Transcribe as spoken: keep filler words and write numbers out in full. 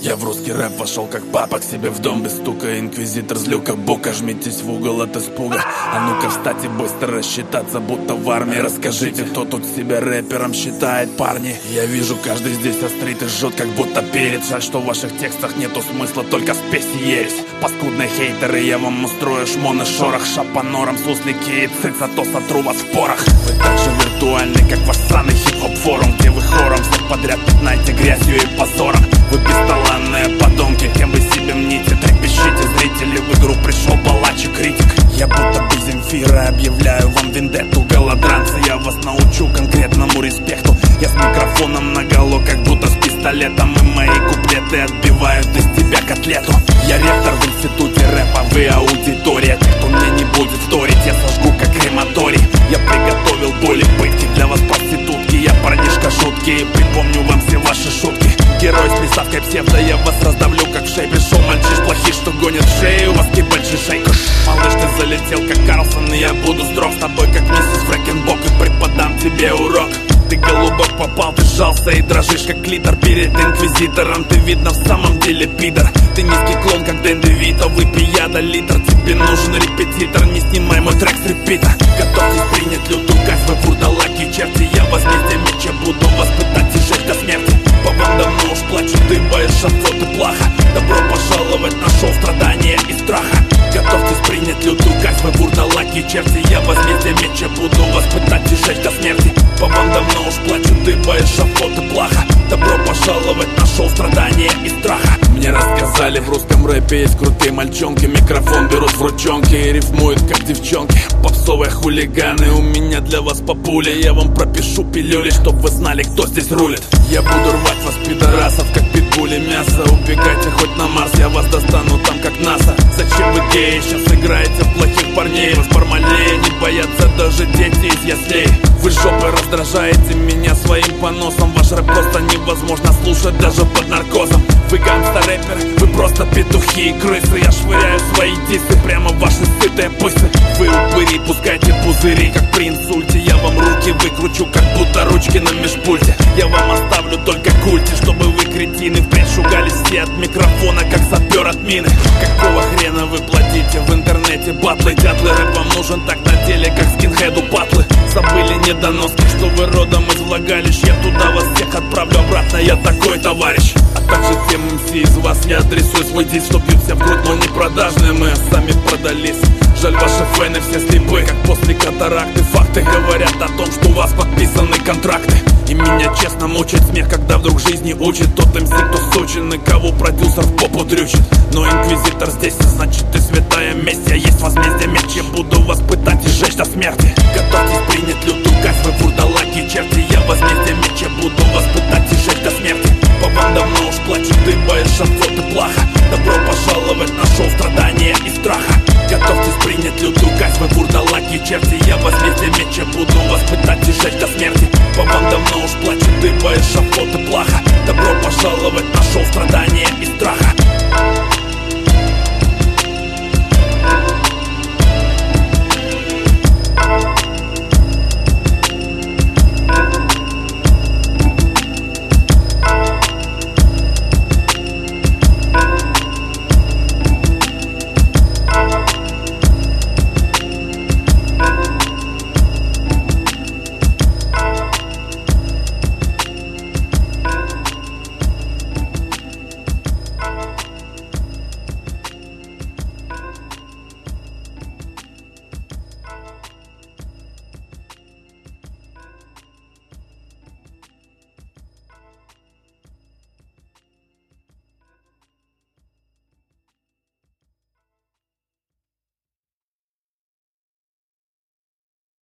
Я в русский рэп вошел как папа к себе в дом без стука. Инквизитор с люка бока, жмитесь в угол от испуга. А ну-ка встать и быстро рассчитаться, будто в армии. Расскажите, кто тут себя рэпером считает, парни? Я вижу, каждый здесь острит и жжет, как будто перец. Жаль, что в ваших текстах нету смысла, только спесь и ересь. Паскудные хейтеры, я вам устрою шмон и шорох. Шапанором суслики и циц, а то сотру вас в порох. Вы так же виртуальны, как ваш сраный хип-хоп форум, где вы хором всех подряд пятнаете грязью и позором. Вы бесталанные подонки, кем вы себя мните. Трепещите, зрители, в игру пришел палач и критик. Я будто без Земфира объявляю вам вендетту. Голодранцы, я вас научу конкретному респекту. Я с микрофоном наголо, как будто с пистолетом. И мои куплеты отбивают из тебя котлету. Я ректор в институте рэпа, вы аудитория. Тех, кто мне не будет вторить, я сожгу как крематорий. Я приготовил боли пытки для вас, проститутки. Я парнишка жуткий, припомню вам все ваши шутки. Герой с приставкой псевдо, я вас раздавлю как в шей. Пришел мальчиш плохий, что гонит шею, у вас кибальший шейк. Малыш, ты залетел как Карлсон, и я буду строг с тобой, как миссис Фрэкенбок, и преподам тебе урок. Ты голубок попал, ты сжался и дрожишь как клитор перед инквизитором. Ты видно в самом деле пидор. Ты низкий клон, как Дэн Девито. Выпей яда литр, тебе нужен репетитор. Не снимай мой трек с репита. Готовьтесь принять лютую казнь, вы вурдалаки черти. Я возмездие меча буду вас пытать и жить до смерти. По вам давно уж плачу, ты боишься, вот и плохо. Добро пожаловать на шоу страдания и страха. Готовьтесь принять лютую казнь, вы вурдалаки черти. Я возмездие меча буду вас пытать и жить до смерти. По вам давно уж плачу, ты боишься, вот и плохо. Добро пожаловать на шоу страдания и страха. Мне рассказали, в русском рэпе есть крутые мальчонки. Микрофон берут в ручонки и рифмуют как девчонки. Попсовые хулиганы, у меня для вас папуля. Я вам пропишу пилюли, чтоб вы знали, кто здесь рулит. Я буду рвать вас, пидорасов, как питбули мясо. Убегайте хоть на Марс, я вас достану там, как НАСА. Зачем вы геи, сейчас играете в плохих парней? Вас бармалея не боятся даже дети из яслей. Вы жопой раздражаете меня своим поносом. Ваш рэп просто невозможно слушать даже под наркозом. Вы гангста-рэперы, вы просто петухи и крысы. Я швыряю свои дисы прямо в ваши сытые пысы. Вы упыри, пускайте пузыри, как при инсульте. Я вам руки выкручу, как будто ручки на межпульте. Я вам оставлю только культи, чтобы вы, кретины, впредь шугались все от микрофона, как сапер от мины. Какого хрена вы платите в интернете батлы? Дятлы, рэп вам нужен так на деле, как скинхеду патлы. Забыли недоноски, что вы родом из влагалищ. Я туда вас всех отправлю обратно, я такой товарищ. А также тем эм си из вас я адресую свой диск, что бьют в грудь, но не продажные, мы сами продались. Жаль, ваши фэны все слепы, как после катаракты. Факты говорят о том, что у вас подписаны контракты. И меня честно мучает смех, когда вдруг жизни учит тот эм си, кто сучен и кого продюсер в попу дрючит. Но инквизитор здесь, значит ты святая месть. Я есть возмездие меч, я буду вас пытать и сжечь до смерти. Готовьтесь принять лютую казнь, вы вурдалаки черти. Я возмездие меч, я буду вас пытать и сжечь